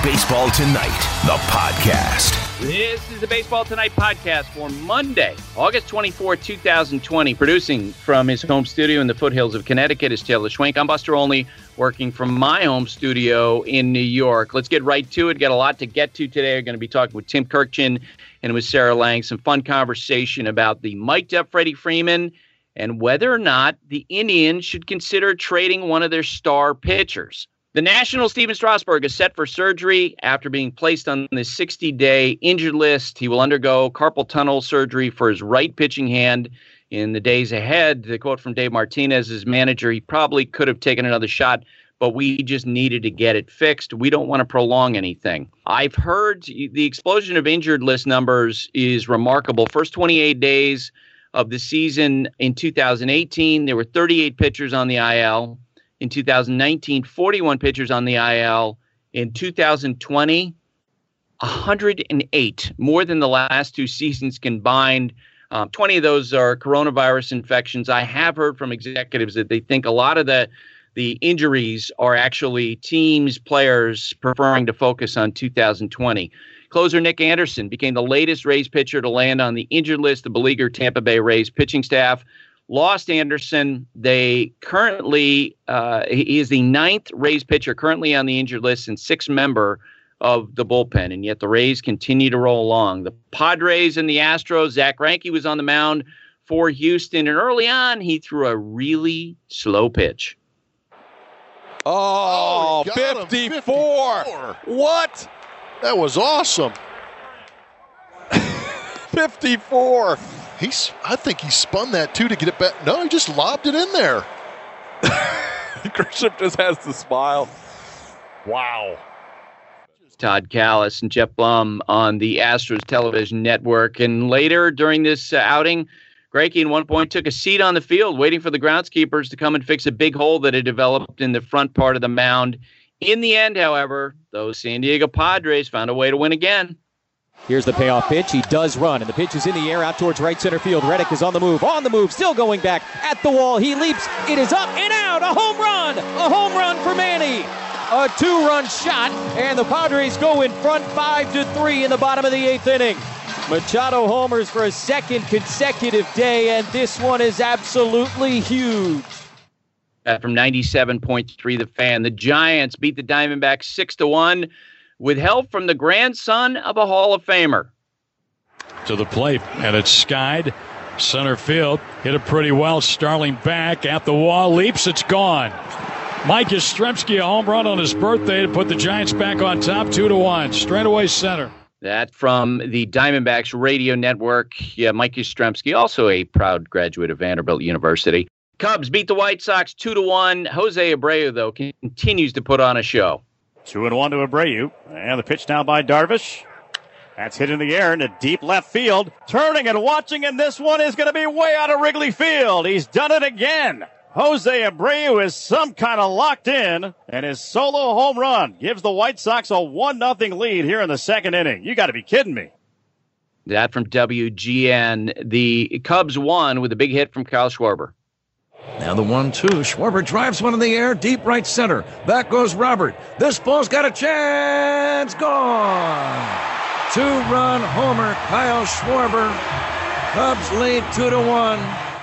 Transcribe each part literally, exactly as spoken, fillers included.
Baseball Tonight, the podcast. This is the Baseball Tonight podcast for Monday, August twenty-fourth, twenty twenty. Producing from his home studio in the foothills of Connecticut is Taylor Schwenk. I'm Buster Olney, working from my home studio in New York. Let's get right to it. Got a lot to get to today. We're going to be talking with Tim Kurkjian and with Sarah Lang. Some fun conversation about the mic'd up Freddie Freeman and whether or not the Indians should consider trading one of their star pitchers. The National Steven Strasburg is set for surgery after being placed on the sixty-day injured list. He will undergo carpal tunnel surgery for his right pitching hand in the days ahead. The quote from Dave Martinez, his manager, he probably could have taken another shot, but we just needed to get it fixed. We don't want to prolong anything. I've heard the explosion of injured list numbers is remarkable. First twenty-eight days of the season in two thousand eighteen, there were thirty-eight pitchers on the I L. In two thousand nineteen, forty-one pitchers on the I L. In two thousand twenty, one hundred eight, more than the last two seasons combined. Um, twenty of those are coronavirus infections. I have heard from executives that they think a lot of the, the injuries are actually teams, players preferring to focus on two thousand twenty. Closer Nick Anderson became the latest Rays pitcher to land on the injured list. The beleaguered Tampa Bay Rays pitching staff lost Anderson. They currently, uh, he is the ninth Rays pitcher currently on the injured list and sixth member of the bullpen, and yet the Rays continue to roll along. The Padres and the Astros, Zach Greinke was on the mound for Houston, and early on, he threw a really slow pitch. Oh, oh fifty-four. fifty-four. What? That was awesome. fifty-four. He's, I think he spun that, too, to get it back. No, he just lobbed it in there. Grisham just has the smile. Wow. Todd Kalas and Jeff Blum on the Astros television network. And later during this uh, outing, Greinke at one point took a seat on the field waiting for the groundskeepers to come and fix a big hole that had developed in the front part of the mound. In the end, however, those San Diego Padres found a way to win again. Here's the payoff pitch. He does run, and the pitch is in the air out towards right center field. Reddick is on the move, on the move, still going back at the wall. He leaps. It is up and out. A home run. A home run for Manny. A two-run shot, and the Padres go in front five to three in the bottom of the eighth inning. Machado homers for a second consecutive day, and this one is absolutely huge. Uh, from ninety-seven point three The Fan, the Giants beat the Diamondbacks six to one. With help from the grandson of a Hall of Famer. To the plate, and it's skied. Center field, hit it pretty well. Starling back at the wall, leaps, it's gone. Mike Yastrzemski, a home run on his birthday to put the Giants back on top, two to one. Straightaway center. That from the Diamondbacks radio network. Yeah, Mike Yastrzemski, also a proud graduate of Vanderbilt University. Cubs beat the White Sox two to one. Jose Abreu, though, continues to put on a show. Two and one to Abreu. And the pitch now by Darvish. That's hit in the air into deep left field. Turning and watching, and this one is going to be way out of Wrigley Field. He's done it again. Jose Abreu is some kind of locked in, and his solo home run gives the White Sox a one nothing lead here in the second inning. You got to be kidding me. That from W G N. The Cubs won with a big hit from Kyle Schwarber. Now the one two. Schwarber drives one in the air, deep right center. Back goes Robert. This ball's got a chance. Gone. Two-run homer, Kyle Schwarber. Cubs lead two to one.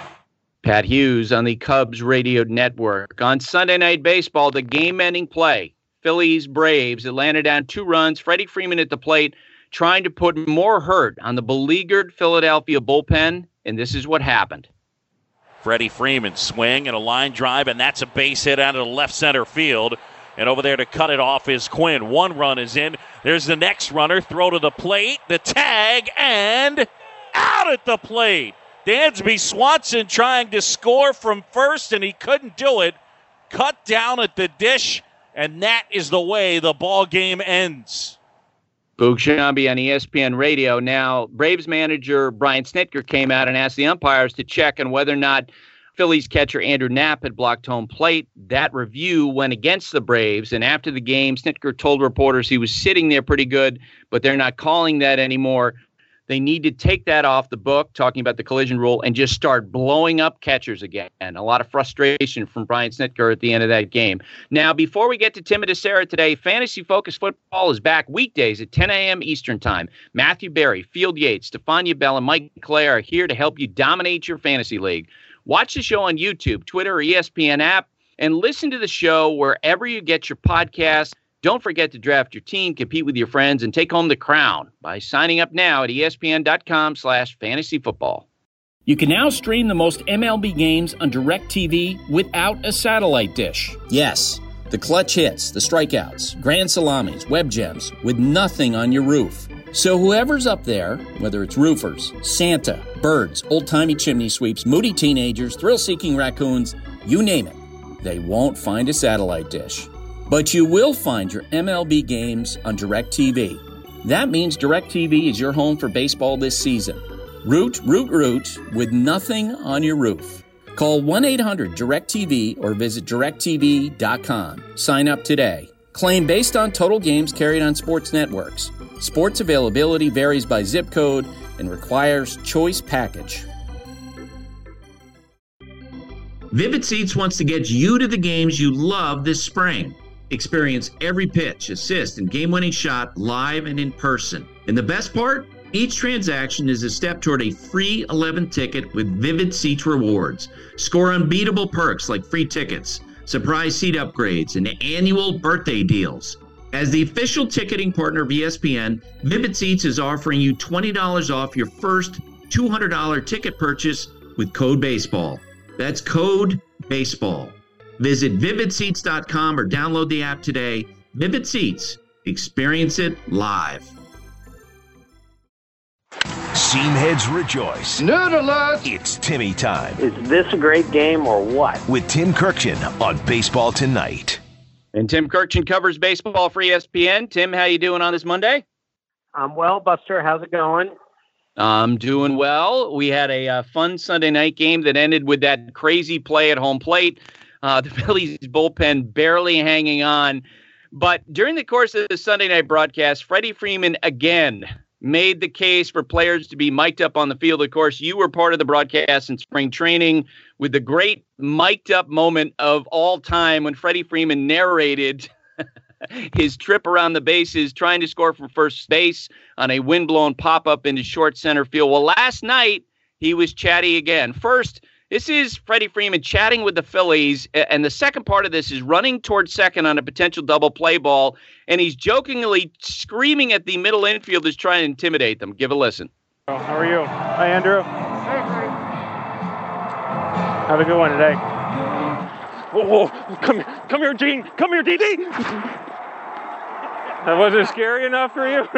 Pat Hughes on the Cubs radio network. On Sunday Night Baseball, the game-ending play. Phillies Braves. Atlanta down two runs. Freddie Freeman at the plate, trying to put more hurt on the beleaguered Philadelphia bullpen, and this is what happened. Freddie Freeman swing and a line drive, and that's a base hit out of the left center field. And over there to cut it off is Quinn. One run is in. There's the next runner. Throw to the plate. The tag, and out at the plate. Dansby Swanson trying to score from first, and he couldn't do it. Cut down at the dish, and that is the way the ball game ends. Boog Sciambi on E S P N Radio. Now, Braves manager Brian Snitker came out and asked the umpires to check on whether or not Phillies catcher Andrew Knapp had blocked home plate. That review went against the Braves, and after the game, Snitker told reporters he was sitting there pretty good, but they're not calling that anymore. They need to take that off the book, talking about the collision rule, and just start blowing up catchers again. And a lot of frustration from Brian Snitker at the end of that game. Now, before we get to Tim and DeSera today, Fantasy Focus Football is back weekdays at ten a.m. Eastern Time. Matthew Berry, Field Yates, Stefania Bell, and Mike Clay are here to help you dominate your fantasy league. Watch the show on YouTube, Twitter, or E S P N app, and listen to the show wherever you get your podcasts. Don't forget to draft your team, compete with your friends, and take home the crown by signing up now at espn.com slash fantasy football. You can now stream the most M L B games on DirecTV without a satellite dish. Yes, the clutch hits, the strikeouts, grand salamis, web gems, with nothing on your roof. So whoever's up there, whether it's roofers, Santa, birds, old-timey chimney sweeps, moody teenagers, thrill-seeking raccoons, you name it, they won't find a satellite dish. But you will find your M L B games on DirecTV. That means DirecTV is your home for baseball this season. Root, root, root with nothing on your roof. Call one eight hundred direct T V or visit direct T V dot com. Sign up today. Claim based on total games carried on sports networks. Sports availability varies by zip code and requires choice package. Vivid Seats wants to get you to the games you love this spring. Experience every pitch, assist, and game-winning shot live and in person. And the best part? Each transaction is a step toward a free eleventh ticket with Vivid Seats rewards. Score unbeatable perks like free tickets, surprise seat upgrades, and annual birthday deals. As the official ticketing partner of E S P N, Vivid Seats is offering you twenty dollars off your first two hundred dollars ticket purchase with code BASEBALL. That's code BASEBALL. Visit vivid seats dot com or download the app today. Vivid Seats. Experience it live. Seamheads rejoice. Nerd alert! It's Timmy time. Is this a great game or what? With Tim Kirkchin on Baseball Tonight. And Tim Kirkchin covers baseball for E S P N. Tim, how you doing on this Monday? I'm well, Buster. How's it going? I'm doing well. We had a uh, fun Sunday night game that ended with that crazy play at home plate. Uh, the Phillies bullpen barely hanging on. But during the course of the Sunday night broadcast, Freddie Freeman again made the case for players to be mic'd up on the field. Of course, you were part of the broadcast in spring training with the great mic'd up moment of all time when Freddie Freeman narrated his trip around the bases, trying to score from first base on a windblown pop-up into short center field. Well, last night, he was chatty again. First, this is Freddie Freeman chatting with the Phillies, and the second part of this is running towards second on a potential double play ball, and he's jokingly screaming at the middle infielders trying to intimidate them. Give a listen. How are you? Hi, Andrew. Have a good one today. Whoa, whoa. Come, come here, Gene. Come here, D D. That wasn't scary enough for you?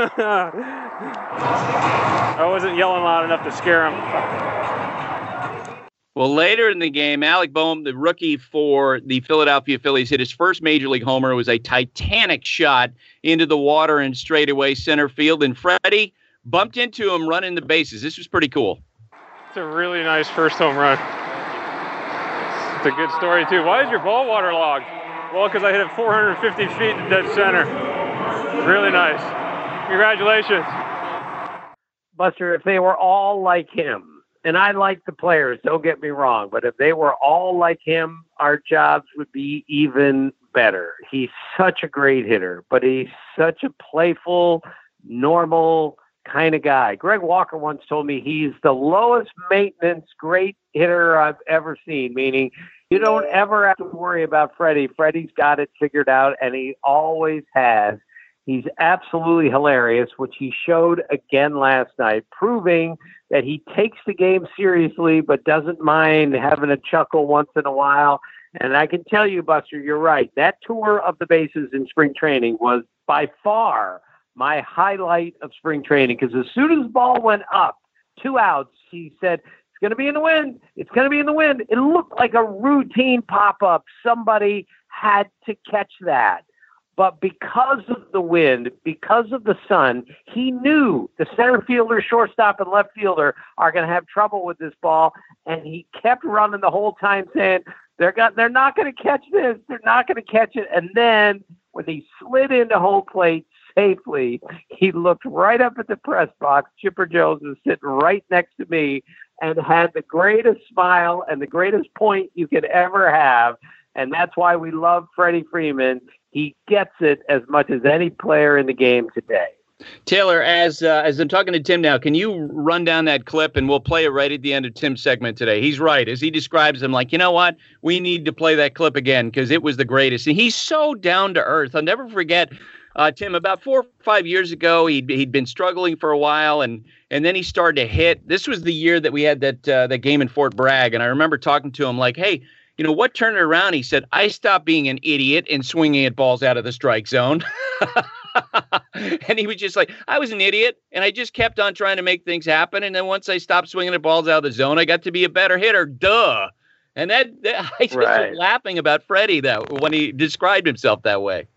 I wasn't yelling loud enough to scare him. Well, later in the game, Alec Boehm, the rookie for the Philadelphia Phillies, hit his first Major League homer. It was a titanic shot into the water and straightaway center field. And Freddie bumped into him running the bases. This was pretty cool. It's a really nice first home run. It's a good story, too. Why is your ball waterlogged? Well, because I hit it four hundred fifty feet to dead center. Really nice. Congratulations. Buster, if they were all like him, and I like the players, don't get me wrong, but if they were all like him, our jobs would be even better. He's such a great hitter, but he's such a playful, normal kind of guy. Greg Walker once told me he's the lowest maintenance great hitter I've ever seen, meaning you don't ever have to worry about Freddie. Freddie's got it figured out, and he always has. He's absolutely hilarious, which he showed again last night, proving that he takes the game seriously but doesn't mind having a chuckle once in a while. And I can tell you, Buster, you're right. That tour of the bases in spring training was by far my highlight of spring training, because as soon as the ball went up, two outs, he said, it's going to be in the wind. It's going to be in the wind. It looked like a routine pop-up. Somebody had to catch that. But because of the wind, because of the sun, he knew the center fielder, shortstop, and left fielder are going to have trouble with this ball. And he kept running the whole time saying, they're, got, they're not going to catch this. They're not going to catch it. And then when he slid into home plate, safely. He looked right up at the press box. Chipper Jones was sitting right next to me and had the greatest smile and the greatest point you could ever have. And that's why we love Freddie Freeman. He gets it as much as any player in the game today. Taylor, as uh, as I'm talking to Tim now, can you run down that clip and we'll play it right at the end of Tim's segment today? He's right. As he describes him, like, you know what? We need to play that clip again because it was the greatest. And he's so down to earth. I'll never forget, uh, Tim, about four or five years ago, he'd, he'd been struggling for a while, and and then he started to hit. This was the year that we had that uh, that game in Fort Bragg. And I remember talking to him like, hey, you know, what turned it around? He said, I stopped being an idiot and swinging at balls out of the strike zone. And he was just like, I was an idiot, and I just kept on trying to make things happen. And then once I stopped swinging at balls out of the zone, I got to be a better hitter. Duh. And that, that I just right. was laughing about Freddie that when he described himself that way.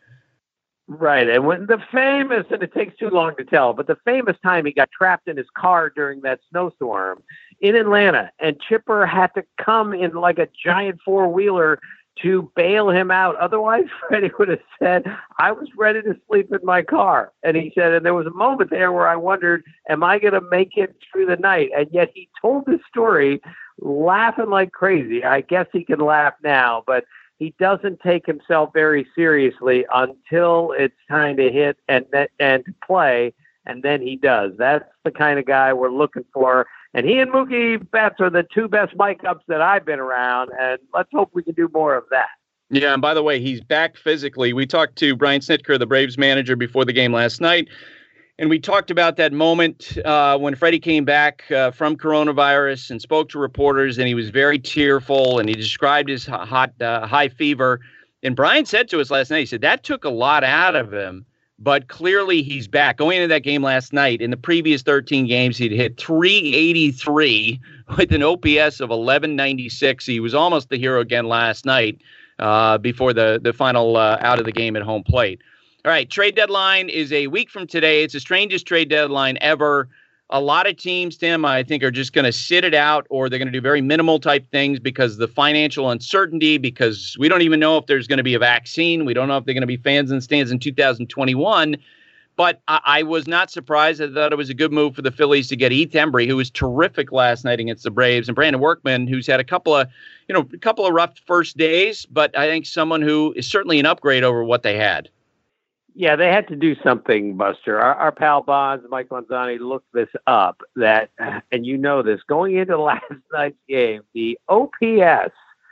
Right. And when the famous, and it takes too long to tell, but the famous time he got trapped in his car during that snowstorm in Atlanta, and Chipper had to come in like a giant four-wheeler to bail him out. Otherwise, Freddie would have said, I was ready to sleep in my car. And he said, and there was a moment there where I wondered, am I going to make it through the night? And yet he told this story laughing like crazy. I guess he can laugh now, but he doesn't take himself very seriously until it's time to hit and and to play, and then he does. That's the kind of guy we're looking for. And he and Mookie Betts are the two best mic-ups that I've been around, and let's hope we can do more of that. Yeah, and by the way, he's back physically. We talked to Brian Snitker, the Braves manager, before the game last night, and we talked about that moment uh, when Freddie came back uh, from coronavirus and spoke to reporters, and he was very tearful, and he described his hot uh, high fever. And Brian said to us last night, he said, that took a lot out of him. But clearly he's back. Going into that game last night, in the previous thirteen games, he'd hit three eighty-three with an O P S of eleven ninety-six. He was almost the hero again last night uh, before the, the final uh, out of the game at home plate. All right, trade deadline is a week from today. It's the strangest trade deadline ever. A lot of teams, Tim, I think, are just going to sit it out, or they're going to do very minimal type things because of the financial uncertainty, because we don't even know if there's going to be a vaccine. We don't know if they're going to be fans in stands in two thousand twenty-one. But I, I was not surprised. I thought it was a good move for the Phillies to get Heath Hembree, who was terrific last night against the Braves, and Brandon Workman, who's had a couple of, you know, a couple of rough first days, but I think someone who is certainly an upgrade over what they had. Yeah, they had to do something, Buster. Our, our pal Bonds, Mike Lanzani, looked this up, that, and you know this, going into last night's game, the O P S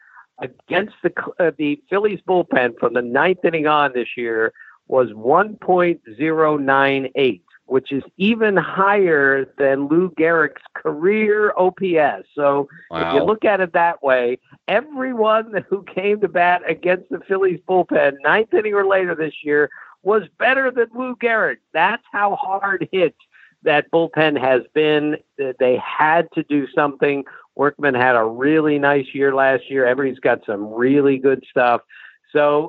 against the uh, the Phillies bullpen from the ninth inning on this year was one point oh nine eight, which is even higher than Lou Gehrig's career O P S. So wow. If you look at it that way, everyone who came to bat against the Phillies bullpen ninth inning or later this year was better than Lou Gehrig. That's how hard hit that bullpen has been. They had to do something. Workman had a really nice year last year. Everybody's got some really good stuff. So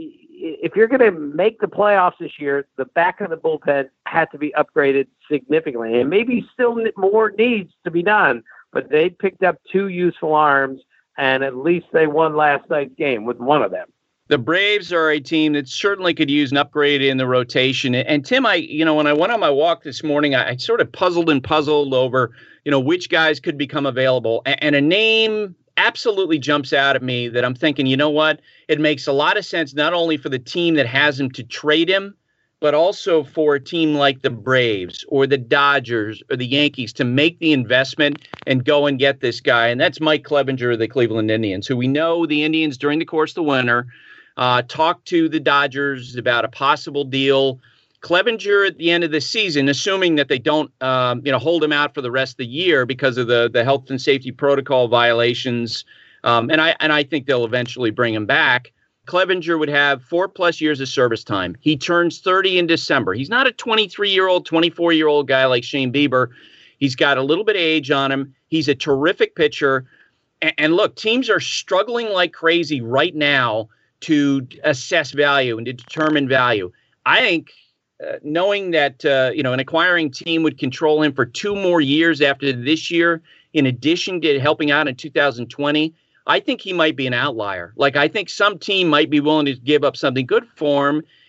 if you're going to make the playoffs this year, the back of the bullpen had to be upgraded significantly. And maybe still more needs to be done, but they picked up two useful arms, and at least they won last night's game with one of them. The Braves are a team that certainly could use an upgrade in the rotation. And Tim, I, you know, when I went on my walk this morning, I, I sort of puzzled and puzzled over, you know, which guys could become available. And, and a name absolutely jumps out at me that I'm thinking, you know what? It makes a lot of sense, not only for the team that has him to trade him, but also for a team like the Braves or the Dodgers or the Yankees to make the investment and go and get this guy. And that's Mike Clevinger of the Cleveland Indians, who we know the Indians during the course of the winter Uh, talked to the Dodgers about a possible deal. Clevinger at the end of the season, assuming that they don't, um, you know, hold him out for the rest of the year because of the the health and safety protocol violations, um, and I and I think they'll eventually bring him back. Clevinger would have four plus years of service time. He turns thirty in December. He's not a twenty-three-year-old, twenty-four-year-old guy like Shane Bieber. He's got a little bit of age on him. He's a terrific pitcher. And, and look, teams are struggling like crazy right now to assess value and to determine value. I think uh, knowing that, uh, you know, an acquiring team would control him for two more years after this year, in addition to helping out in two thousand twenty, I think he might be an outlier. Like, I think some team might be willing to give up something good for him.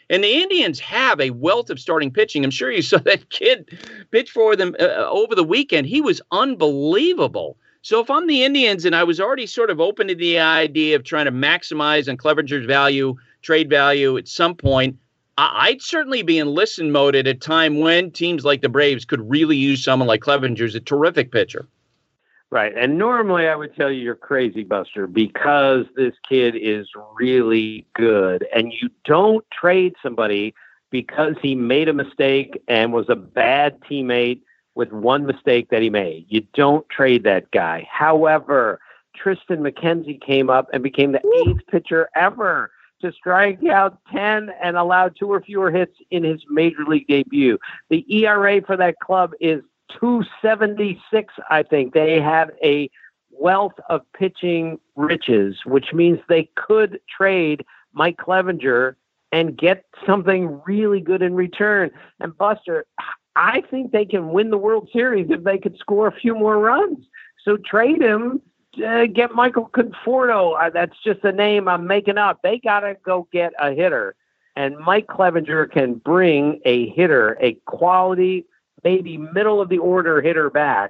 And the Indians have a wealth of starting pitching. I'm sure you saw that kid pitch for them uh, over the weekend. He was unbelievable. So if I'm the Indians and I was already sort of open to the idea of trying to maximize on Clevenger's value, trade value at some point, I- I'd certainly be in listen mode at a time when teams like the Braves could really use someone like Clevenger, who's a terrific pitcher. Right. And normally I would tell you you're crazy, Buster, because this kid is really good. And you don't trade somebody because he made a mistake and was a bad teammate with one mistake that he made. You don't trade that guy. However, Triston McKenzie came up and became the eighth pitcher ever to strike out ten and allow two or fewer hits in his major league debut. The E R A for that club is two seventy-six, I think. They have a wealth of pitching riches, which means they could trade Mike Clevenger and get something really good in return. And Buster, I think they can win the World Series if they could score a few more runs. So trade him, uh, get Michael Conforto. Uh, that's just a name I'm making up. They got to go get a hitter. And Mike Clevenger can bring a hitter, a quality, maybe middle of the order hitter back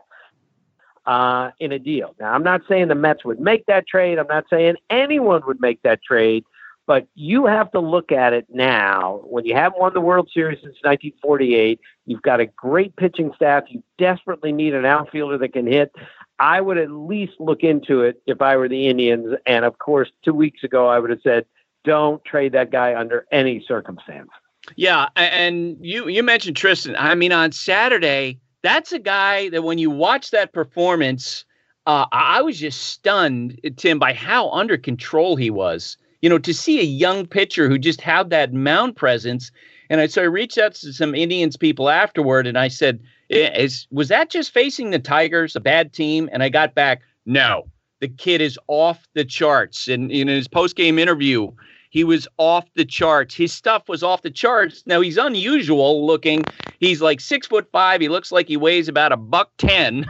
uh, in a deal. Now, I'm not saying the Mets would make that trade. I'm not saying anyone would make that trade. But you have to look at it now. When you haven't won the World Series since nineteen forty-eight, you've got a great pitching staff. You desperately need an outfielder that can hit. I would at least look into it if I were the Indians. And, of course, two weeks ago, I would have said, don't trade that guy under any circumstance. Yeah, and you, you mentioned Triston. I mean, on Saturday, that's a guy that when you watch that performance, uh, I was just stunned, Tim, by how under control he was. You know, to see a young pitcher who just had that mound presence. And I, so I reached out to some Indians people afterward, and I said, is, was that just facing the Tigers, a bad team? And I got back, no, the kid is off the charts. And in his post-game interview, he was off the charts. His stuff was off the charts. Now, he's unusual looking. He's like six foot five. He looks like he weighs about a buck ten.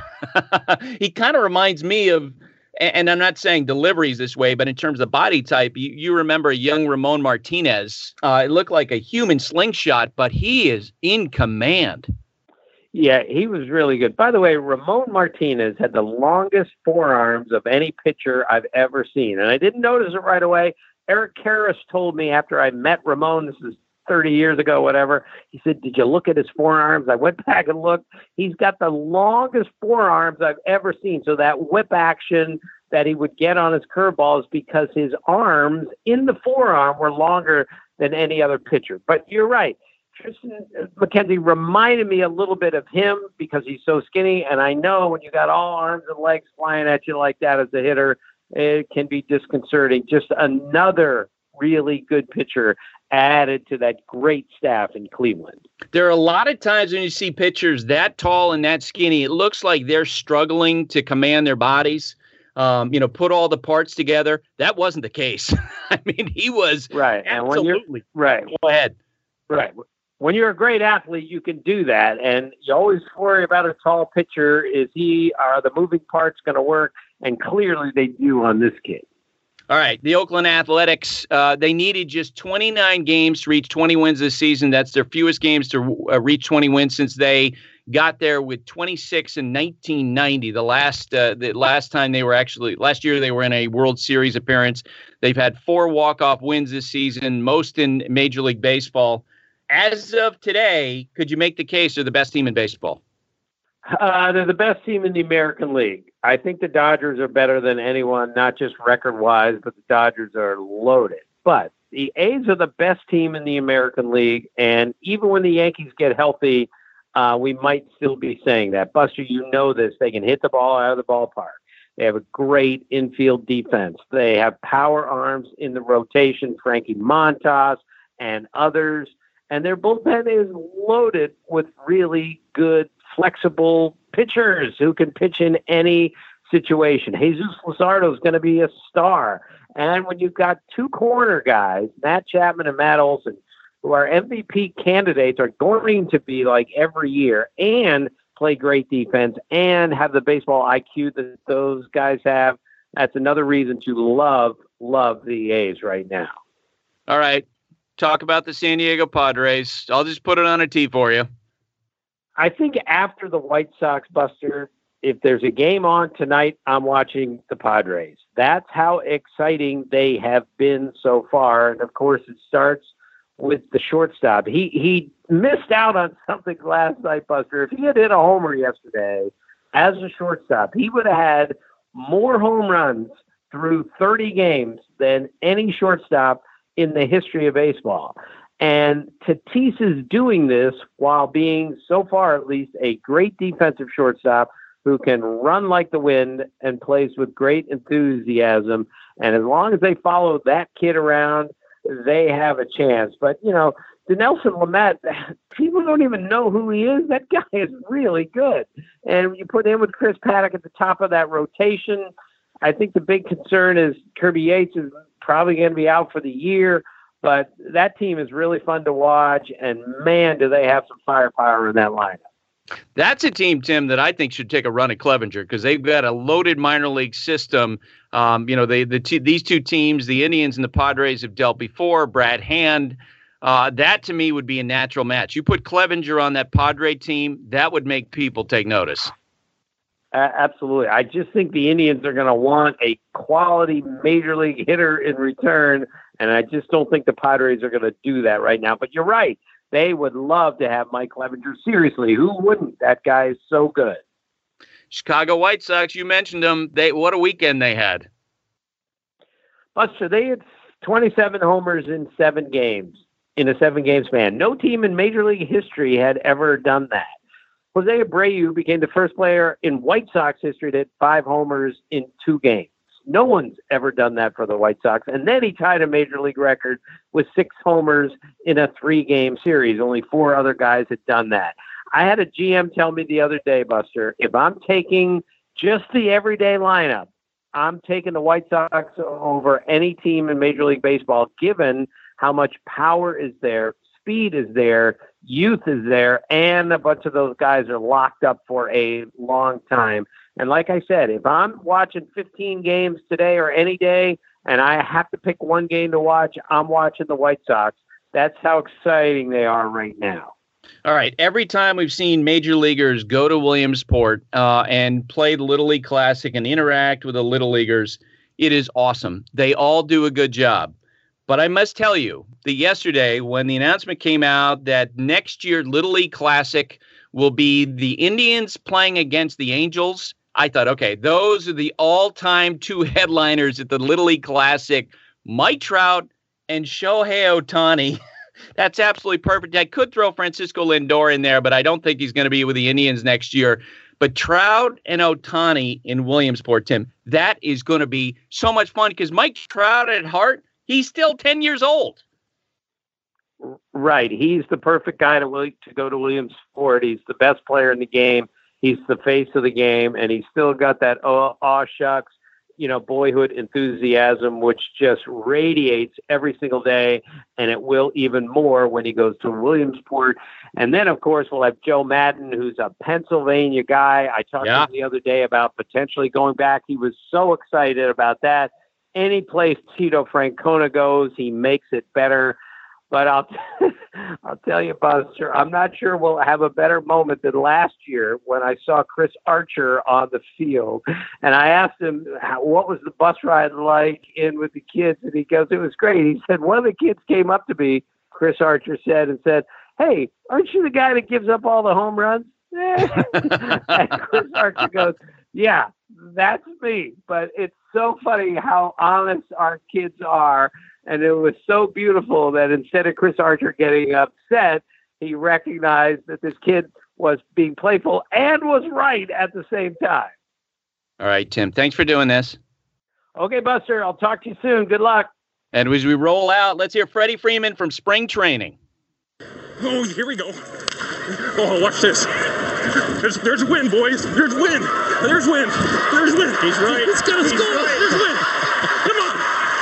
He kind of reminds me of, and I'm not saying deliveries this way, but in terms of body type, you, you remember a young Ramon Martinez. Uh, it looked like a human slingshot, but he is in command. Yeah, he was really good. By the way, Ramon Martinez had the longest forearms of any pitcher I've ever seen. And I didn't notice it right away. Eric Karras told me after I met Ramon, this is thirty years ago, whatever, he said, did you look at his forearms? I went back and looked. He's got the longest forearms I've ever seen. So that whip action that he would get on his curveball is because his arms in the forearm were longer than any other pitcher. But you're right. Triston McKenzie reminded me a little bit of him because he's so skinny. And I know when you got all arms and legs flying at you like that as a hitter, it can be disconcerting. Just another really good pitcher added to that great staff in Cleveland. There are a lot of times when you see pitchers that tall and that skinny, it looks like they're struggling to command their bodies, um, you know, put all the parts together. That wasn't the case. I mean, he was right. Absolutely. And when you're, right. Go ahead. Right. When you're a great athlete, you can do that. And you always worry about a tall pitcher. Is he, are the moving parts going to work? And clearly they do on this kid. All right, the Oakland Athletics, uh, they needed just twenty-nine games to reach twenty wins this season. That's their fewest games to uh, reach twenty wins since they got there with twenty-six in nineteen ninety. The last uh, the last time they were actually, last year they were in a World Series appearance. They've had four walk-off wins this season, most in Major League Baseball. As of today, could you make the case they're the best team in baseball? Uh, they're the best team in the American League. I think the Dodgers are better than anyone, not just record-wise, but the Dodgers are loaded. But the A's are the best team in the American League, and even when the Yankees get healthy, uh, we might still be saying that. Buster, you know this. They can hit the ball out of the ballpark. They have a great infield defense. They have power arms in the rotation, Frankie Montas and others, and their bullpen is loaded with really good flexible pitchers who can pitch in any situation. Jesus Luzardo is going to be a star. And when you've got two corner guys, Matt Chapman and Matt Olson, who are M V P candidates, are going to be like every year and play great defense and have the baseball I Q that those guys have, that's another reason to love, love the A's right now. All right. talk about the San Diego Padres. I'll just put it on a tee for you. I think after the White Sox, Buster, if there's a game on tonight, I'm watching the Padres. That's how exciting they have been so far. And, of course, it starts with the shortstop. He he missed out on something last night, Buster. If he had hit a homer yesterday as a shortstop, he would have had more home runs through thirty games than any shortstop in the history of baseball. And Tatis is doing this while being, so far at least, a great defensive shortstop who can run like the wind and plays with great enthusiasm. And as long as they follow that kid around, they have a chance. But, you know, Dinelson Lamet, people don't even know who he is. That guy is really good. And you put him with Chris Paddock at the top of that rotation. I think the big concern is Kirby Yates is probably going to be out for the year. But that team is really fun to watch. And, man, do they have some firepower in that lineup. That's a team, Tim, that I think should take a run at Clevenger because they've got a loaded minor league system. Um, you know, they the t- these two teams, the Indians and the Padres, have dealt before. Brad Hand, uh, that to me would be a natural match. You put Clevenger on that Padre team, that would make people take notice. Uh, absolutely. I just think the Indians are going to want a quality major league hitter in return, and I just don't think the Padres are going to do that right now. But you're right. They would love to have Mike Clevenger. Seriously, who wouldn't? That guy is so good. Chicago White Sox, you mentioned them. They what a weekend they had. Buster, they had twenty-seven homers in seven games, in a seven-game span. No team in Major League history had ever done that. Jose Abreu became the first player in White Sox history to hit five homers in two games. No one's ever done that for the White Sox. And then he tied a Major League record with six homers in a three-game series. Only four other guys had done that. I had a G M tell me the other day, Buster, if I'm taking just the everyday lineup, I'm taking the White Sox over any team in Major League Baseball, given how much power is there, speed is there, youth is there, and a bunch of those guys are locked up for a long time. And like I said, if I'm watching fifteen games today or any day, and I have to pick one game to watch, I'm watching the White Sox. That's how exciting they are right now. All right. Every time we've seen major leaguers go to Williamsport uh, and play the Little League Classic and interact with the Little Leaguers, it is awesome. They all do a good job. But I must tell you that yesterday, when the announcement came out that next year Little League Classic will be the Indians playing against the Angels, I thought, okay, those are the all-time two headliners at the Little League Classic, Mike Trout and Shohei Ohtani. That's absolutely perfect. I could throw Francisco Lindor in there, but I don't think he's going to be with the Indians next year. But Trout and Ohtani in Williamsport, Tim, that is going to be so much fun because Mike Trout at heart, he's still ten years old. Right. He's the perfect guy to, to go to Williamsport. He's the best player in the game. He's the face of the game, and he's still got that oh, aw shucks, you know, boyhood enthusiasm, which just radiates every single day, and it will even more when he goes to Williamsport. And then, of course, we'll have Joe Madden, who's a Pennsylvania guy. I talked yeah. to him the other day about potentially going back. He was so excited about that. Any place Tito Francona goes, he makes it better. But I'll t- I'll tell you, Buster, I'm not sure we'll have a better moment than last year when I saw Chris Archer on the field. And I asked him, what was the bus ride like in with the kids? And he goes, it was great. He said, one of the kids came up to me, Chris Archer said, and said, hey, aren't you the guy that gives up all the home runs? And Chris Archer goes, yeah, that's me. But it's so funny how honest our kids are. And it was so beautiful that instead of Chris Archer getting upset, he recognized that this kid was being playful and was right at the same time. All right, Tim, thanks for doing this. Okay, Buster, I'll talk to you soon. Good luck. And as we roll out, let's hear Freddie Freeman from spring training. Oh, here we go. Oh, watch this. There's there's win, boys. There's win. There's win. There's win. He's right. He's got to score. Right. There's win. Come on.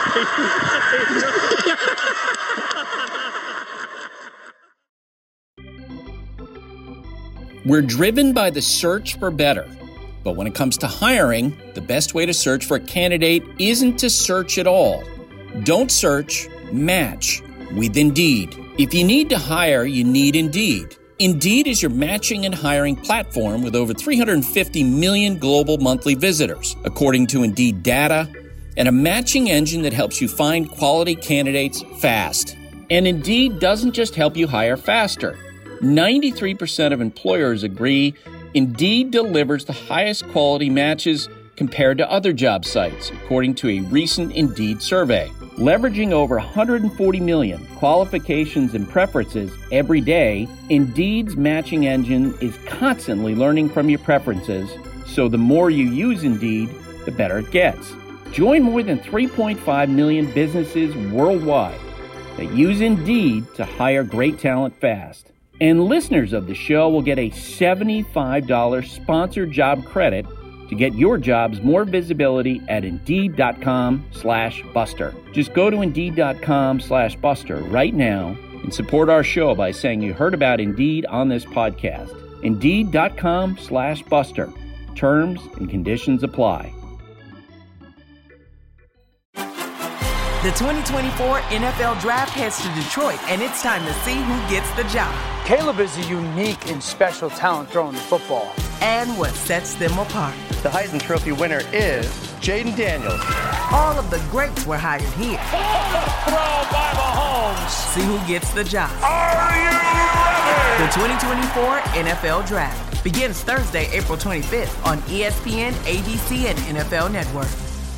We're driven by the search for better. But when it comes to hiring, the best way to search for a candidate isn't to search at all. Don't search, match with Indeed. If you need to hire, you need Indeed. Indeed is your matching and hiring platform with over three hundred fifty million global monthly visitors, according to Indeed data, and a matching engine that helps you find quality candidates fast. And Indeed doesn't just help you hire faster. ninety-three percent of employers agree Indeed delivers the highest quality matches compared to other job sites, according to a recent Indeed survey. Leveraging over one hundred forty million qualifications and preferences every day, Indeed's matching engine is constantly learning from your preferences, so the more you use Indeed, the better it gets. Join more than three point five million businesses worldwide that use Indeed to hire great talent fast. And listeners of the show will get a seventy-five dollars sponsored job credit to get your jobs more visibility at Indeed.com slash Buster. Just go to Indeed.com slash Buster right now and support our show by saying you heard about Indeed on this podcast. Indeed.com slash Buster. Terms and conditions apply. The twenty twenty-four N F L Draft heads to Detroit, and it's time to see who gets the job. Caleb is a unique and special talent throwing the football. And what sets them apart. The Heisman Trophy winner is Jaden Daniels. All of the greats were hired here. Throw by Mahomes. See who gets the job. Are you ready? The twenty twenty-four N F L Draft begins Thursday, April twenty-fifth on E S P N, A B C, and N F L Network.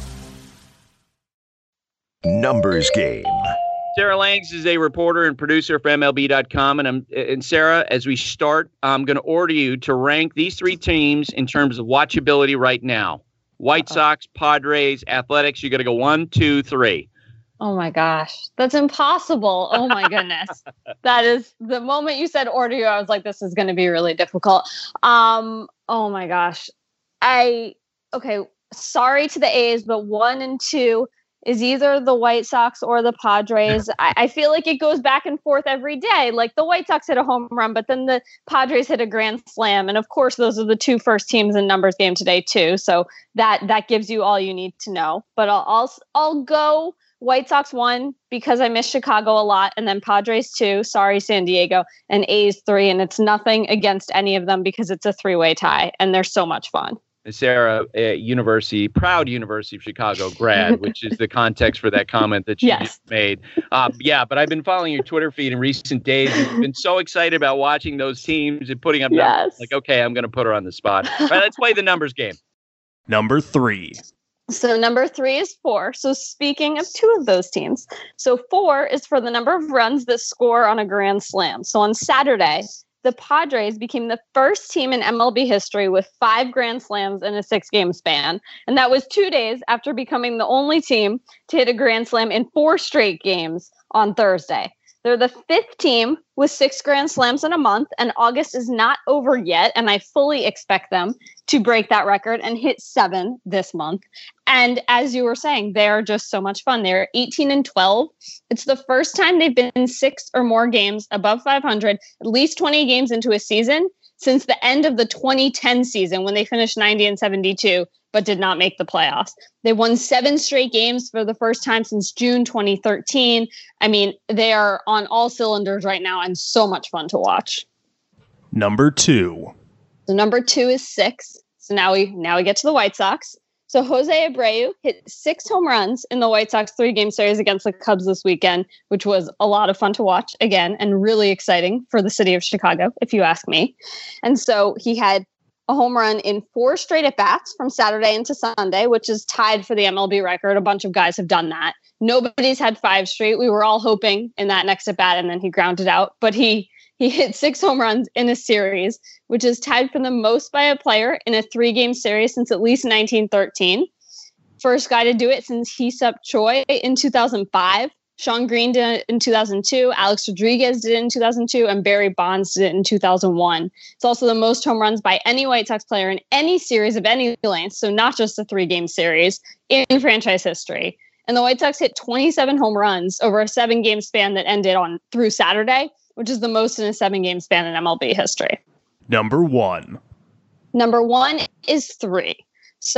Numbers game. Sarah Langs is a reporter and producer for M L B dot com. And, I'm, and Sarah, as we start, I'm going to order you to rank these three teams in terms of watchability right now. White Uh-oh. Sox, Padres, Athletics. You got to go one, two, three. Oh, my gosh. That's impossible. Oh, my goodness. That is the moment you said order you, I was like, this is going to be really difficult. Um, oh, my gosh. I, okay, sorry to the A's, but one and two is either the White Sox or the Padres. I, I feel like it goes back and forth every day. Like the White Sox hit a home run, but then the Padres hit a grand slam. And of course, those are the two first teams in numbers game today too. So that, that gives you all you need to know. But I'll, I'll, I'll go White Sox one because I miss Chicago a lot. And then Padres two, sorry, San Diego, and A's three. And it's nothing against any of them because it's a three-way tie and they're so much fun. Sarah, a university, proud University of Chicago grad, which is the context for that comment that you yes. just made. Um, yeah, but I've been following your Twitter feed in recent days. I've been so excited about watching those teams and putting up yes. numbers. Like, okay, I'm going to put her on the spot. All right, let's play the numbers game. Number three. So number three is four. So speaking of two of those teams, so four is for the number of runs that score on a grand slam. So on Saturday, the Padres became the first team in M L B history with five grand slams in a six-game span. And that was two days after becoming the only team to hit a grand slam in four straight games on Thursday. They're the fifth team with six grand slams in a month, and August is not over yet, and I fully expect them to break that record and hit seven this month. And as you were saying, they're just so much fun. They're eighteen and twelve. It's the first time they've been in six or more games above five hundred, at least twenty games into a season, since the end of the twenty ten season when they finished ninety and seventy-two, but did not make the playoffs. They won seven straight games for the first time since June twenty thirteen. I mean, they are on all cylinders right now and so much fun to watch. Number two. So number two is six. So now we now we get to the White Sox. So Jose Abreu hit six home runs in the White Sox three-game series against the Cubs this weekend, which was a lot of fun to watch again and really exciting for the city of Chicago, if you ask me. And so he had a home run in four straight at-bats from Saturday into Sunday, which is tied for the M L B record. A bunch of guys have done that. Nobody's had five straight. We were all hoping in that next at-bat, and then he grounded out. But he he hit six home runs in a series, which is tied for the most by a player in a three-game series since at least nineteen thirteen. First guy to do it since Hee-Seop Choi in two thousand five. Sean Green did it in two thousand two, Alex Rodriguez did it in two thousand two, and Barry Bonds did it in two thousand one. It's also the most home runs by any White Sox player in any series of any length, so not just a three-game series, in franchise history. And the White Sox hit twenty-seven home runs over a seven-game span that ended on through Saturday, which is the most in a seven-game span in M L B history. Number one. Number one is three. So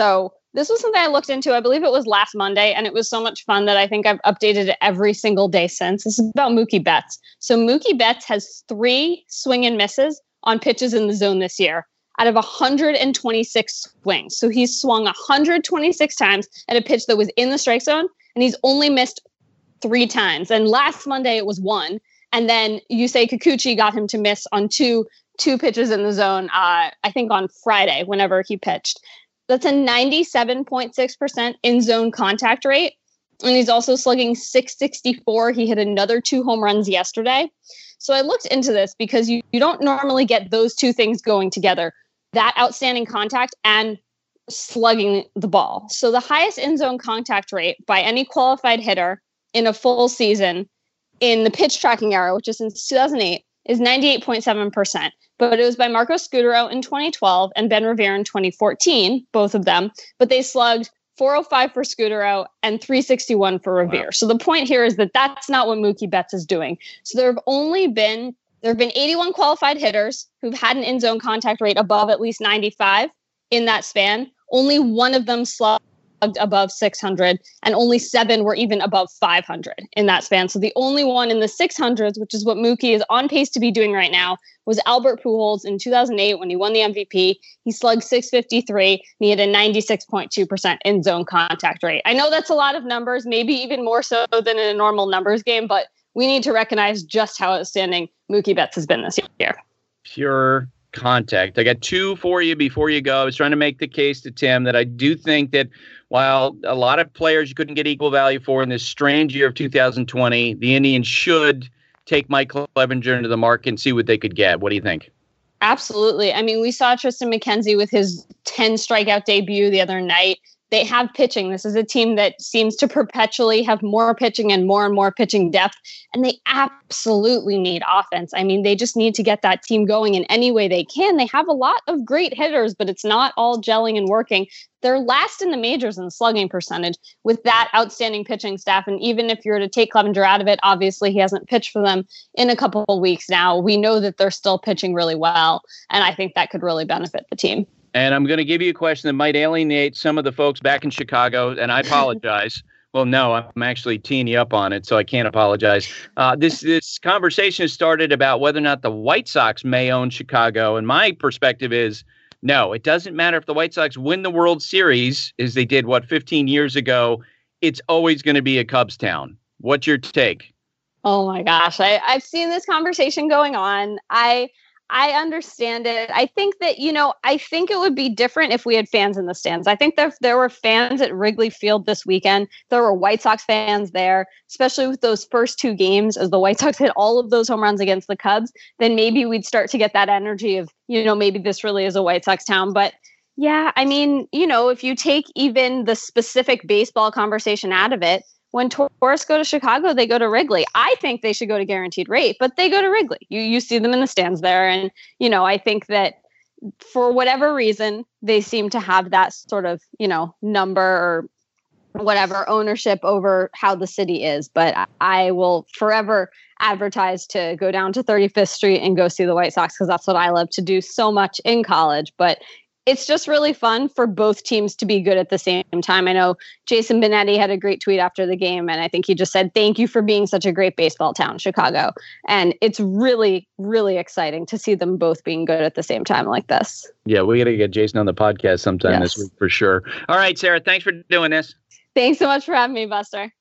this was something I looked into. I believe it was last Monday, and it was so much fun that I think I've updated it every single day since. This is about Mookie Betts. So Mookie Betts has three swing and misses on pitches in the zone this year out of one hundred twenty-six swings. So he's swung one hundred twenty-six times at a pitch that was in the strike zone, and he's only missed three times. And last Monday it was one. And then Yusei Kikuchi got him to miss on two two pitches in the zone, uh, I think on Friday, whenever he pitched. That's a ninety-seven point six percent in-zone contact rate. And he's also slugging six sixty-four. He hit another two home runs yesterday. So I looked into this because you, you don't normally get those two things going together, that outstanding contact and slugging the ball. So the highest in-zone contact rate by any qualified hitter in a full season in the pitch tracking era, which is since two thousand eight, is ninety-eight point seven percent. But it was by Marco Scutaro in twenty twelve and Ben Revere in twenty fourteen, both of them. But they slugged four oh five for Scutaro and three sixty-one for Revere. Wow. So the point here is that that's not what Mookie Betts is doing. So there have only been, there have been eighty-one qualified hitters who've had an in-zone contact rate above at least ninety-five in that span. Only one of them slugged above six hundred, and only seven were even above five hundred in that span. So the only one in the six hundreds, which is what Mookie is on pace to be doing right now, was Albert Pujols in two thousand eight when he won the M V P. He slugged six fifty-three, and he had a ninety-six point two percent in-zone contact rate. I know that's a lot of numbers, maybe even more so than in a normal numbers game, but we need to recognize just how outstanding Mookie Betts has been this year. Pure contact. I got two for you before you go. I was trying to make the case to Tim that I do think that while a lot of players you couldn't get equal value for in this strange year of two thousand twenty, the Indians should take Mike Clevinger into the market and see what they could get. What do you think? Absolutely. I mean, we saw Tristan McKenzie with his ten strikeout debut the other night. They have pitching. This is a team that seems to perpetually have more pitching and more and more pitching depth, and they absolutely need offense. I mean, they just need to get that team going in any way they can. They have a lot of great hitters, but it's not all gelling and working. They're last in the majors in slugging percentage with that outstanding pitching staff. And even if you're to take Clevinger out of it, obviously he hasn't pitched for them in a couple of weeks now. We know that they're still pitching really well, and I think that could really benefit the team. And I'm going to give you a question that might alienate some of the folks back in Chicago, and I apologize. Well, no, I'm actually teeing you up on it, so I can't apologize. Uh, this this conversation has started about whether or not the White Sox may own Chicago, and my perspective is no. It doesn't matter if the White Sox win the World Series, as they did, what, fifteen years ago. It's always going to be a Cubs town. What's your take? Oh, my gosh. I, I've seen this conversation going on. I... I understand it. I think that, you know, I think it would be different if we had fans in the stands. I think that if there were fans at Wrigley Field this weekend, there were White Sox fans there, especially with those first two games as the White Sox hit all of those home runs against the Cubs, then maybe we'd start to get that energy of, you know, maybe this really is a White Sox town. But yeah, I mean, you know, if you take even the specific baseball conversation out of it, when tourists go to Chicago, they go to Wrigley. I think they should go to Guaranteed Rate, but they go to Wrigley. You you see them in the stands there. And, you know, I think that for whatever reason, they seem to have that sort of, you know, number or whatever ownership over how the city is. But I will forever advertise to go down to thirty-fifth Street and go see the White Sox because that's what I love to do so much in college. But it's just really fun for both teams to be good at the same time. I know Jason Benetti had a great tweet after the game, and I think he just said, thank you for being such a great baseball town, Chicago. And it's really, really exciting to see them both being good at the same time like this. Yeah, we got to get Jason on the podcast sometime Yes. this week for sure. All right, Sarah, thanks for doing this. Thanks so much for having me, Buster.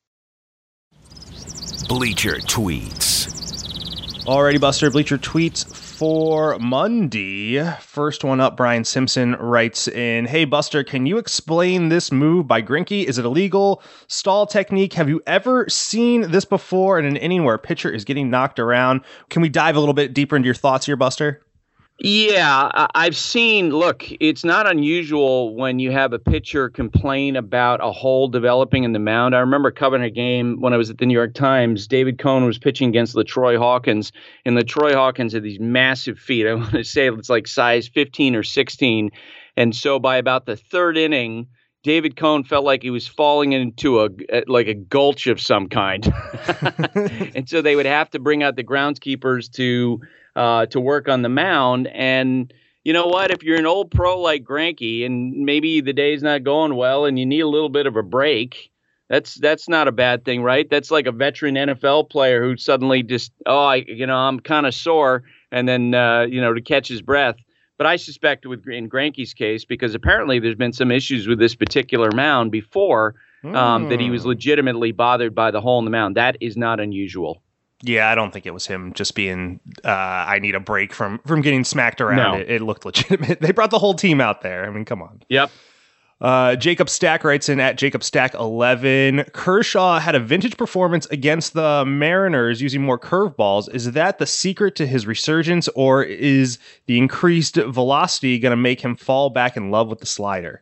Bleacher Tweets. Alrighty, Buster. Bleacher Tweets for Monday. First one up, Brian Simpson writes in, hey, Buster, can you explain this move by Greinke? Is it illegal? Stall technique? Have you ever seen this before in an inning where a pitcher is getting knocked around? Can we dive a little bit deeper into your thoughts here, Buster? Yeah, I- I've seen, look, it's not unusual when you have a pitcher complain about a hole developing in the mound. I remember covering a game when I was at the New York Times. David Cohn was pitching against LaTroy Hawkins, and LaTroy Hawkins had these massive feet. I want to say it's like size fifteen or sixteen. And so by about the third inning, David Cohn felt like he was falling into a like a gulch of some kind. And so they would have to bring out the groundskeepers to uh, to work on the mound. And, you know what? If you're an old pro like Greinke and maybe the day's not going well and you need a little bit of a break, that's that's not a bad thing, right? That's like a veteran N F L player who suddenly just, oh, I, you know, I'm kind of sore, and then, uh, you know, to catch his breath. But I suspect with in Greinke's case, because apparently there's been some issues with this particular mound before, um, mm. that he was legitimately bothered by the hole in the mound. That is not unusual. Yeah, I don't think it was him just being, uh, I need a break from from getting smacked around. No. It, it looked legitimate. They brought the whole team out there. I mean, come on. Yep. Uh, Jacob Stack writes in at Jacob Stack eleven. Kershaw had a vintage performance against the Mariners using more curveballs. Is that the secret to his resurgence, or is the increased velocity going to make him fall back in love with the slider?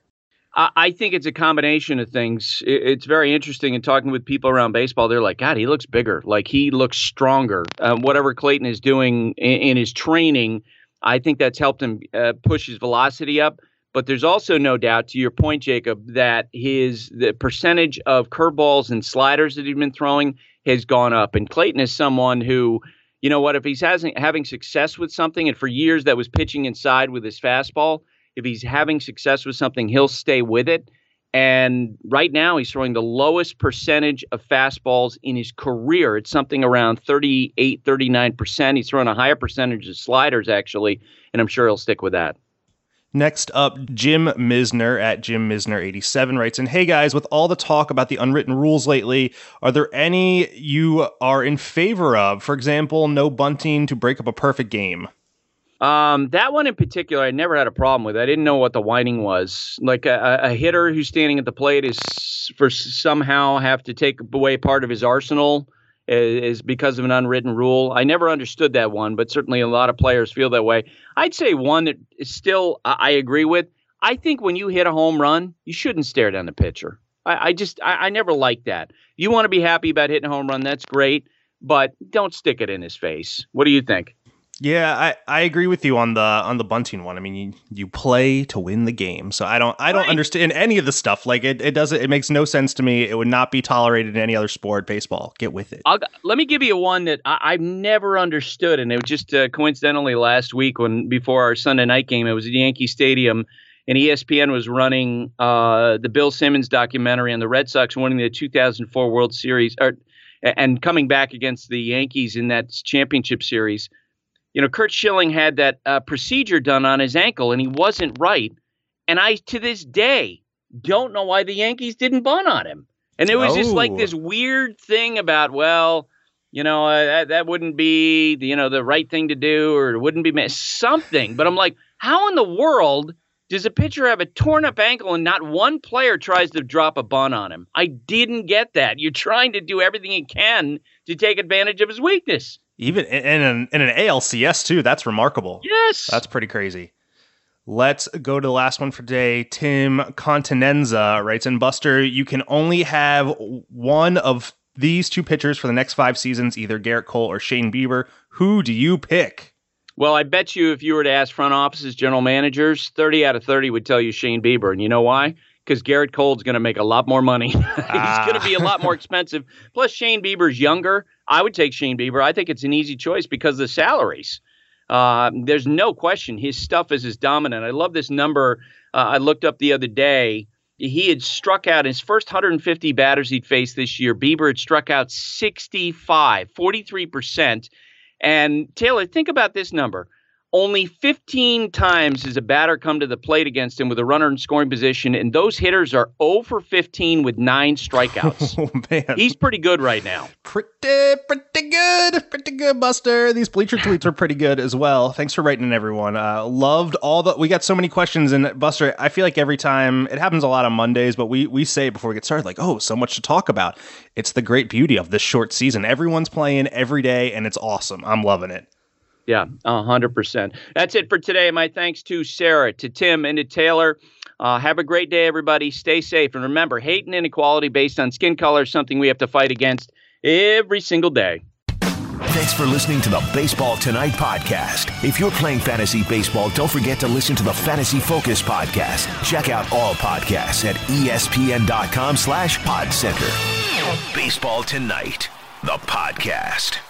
I think it's a combination of things. It's very interesting in talking with people around baseball. They're like, God, he looks bigger. Like, he looks stronger. Um, whatever Clayton is doing in, in his training, I think that's helped him uh, push his velocity up. But there's also no doubt, to your point, Jacob, that his the percentage of curveballs and sliders that he's been throwing has gone up. And Clayton is someone who, you know what, if he's hasn't, having success with something, and for years that was pitching inside with his fastball, if he's having success with something, he'll stay with it. And right now he's throwing the lowest percentage of fastballs in his career. It's something around thirty-eight, thirty-nine percent. He's throwing a higher percentage of sliders, actually, and I'm sure he'll stick with that. Next up, Jim Misner at Jim Misner eighty-seven writes in, hey guys, with all the talk about the unwritten rules lately, are there any you are in favor of? For example, no bunting to break up a perfect game. Um, that one in particular, I never had a problem with. I didn't know what the whining was. Like a, a hitter who's standing at the plate is for somehow have to take away part of his arsenal is, is because of an unwritten rule. I never understood that one, but certainly a lot of players feel that way. I'd say one that is still I, I agree with. I think when you hit a home run, you shouldn't stare down the pitcher. I, I just I, I never liked that. You want to be happy about hitting a home run, that's great, but don't stick it in his face. What do you think? Yeah, I, I agree with you on the on the bunting one. I mean, you, you play to win the game, so I don't I don't right. understand any of the stuff. Like it, it doesn't it makes no sense to me. It would not be tolerated in any other sport. Baseball, get with it. I'll, let me give you one that I, I've never understood, and it was just uh, coincidentally last week when before our Sunday night game, it was at Yankee Stadium, and E S P N was running uh, the Bill Simmons documentary on the Red Sox winning the two thousand four World Series, or, and coming back against the Yankees in that championship series. You know, Curt Schilling had that uh, procedure done on his ankle, and he wasn't right. And I, to this day, don't know why the Yankees didn't bunt on him. And it was oh. just like this weird thing about, well, you know, uh, that, that wouldn't be, you know, the right thing to do, or it wouldn't be something. But I'm like, how in the world does a pitcher have a torn up ankle and not one player tries to drop a bunt on him? I didn't get that. You're trying to do everything you can to take advantage of his weakness. Even in an, in an A L C S, too. That's remarkable. Yes. That's pretty crazy. Let's go to the last one for today. Tim Continenza writes in, Buster, you can only have one of these two pitchers for the next five seasons, either Garrett Cole or Shane Bieber. Who do you pick? Well, I bet you if you were to ask front offices, general managers, thirty out of thirty would tell you Shane Bieber. And you know why? Because Garrett Cole's going to make a lot more money. He's ah. going to be a lot more expensive. Plus, Shane Bieber's younger. I would take Shane Bieber. I think it's an easy choice because of the salaries. Uh, there's no question his stuff is as dominant. I love this number uh, I looked up the other day. He had struck out his first one hundred fifty batters he'd faced this year. Bieber had struck out sixty-five, forty-three percent. And Taylor, think about this number. Only fifteen times has a batter come to the plate against him with a runner in scoring position, and those hitters are zero for fifteen with nine strikeouts. Oh, man. He's pretty good right now. Pretty, pretty good. Pretty good, Buster. These Bleacher tweets are pretty good as well. Thanks for writing in, everyone. Uh, loved all the... We got so many questions, and Buster, I feel like every time... It happens a lot on Mondays, but we, we say before we get started, like, oh, so much to talk about. It's the great beauty of this short season. Everyone's playing every day, and it's awesome. I'm loving it. Yeah, one hundred percent. That's it for today. My thanks to Sarah, to Tim, and to Taylor. Uh, have a great day, everybody. Stay safe. And remember, hate and inequality based on skin color is something we have to fight against every single day. Thanks for listening to the Baseball Tonight podcast. If you're playing fantasy baseball, don't forget to listen to the Fantasy Focus podcast. Check out all podcasts at espn.com slash podcenter. Baseball Tonight, the podcast.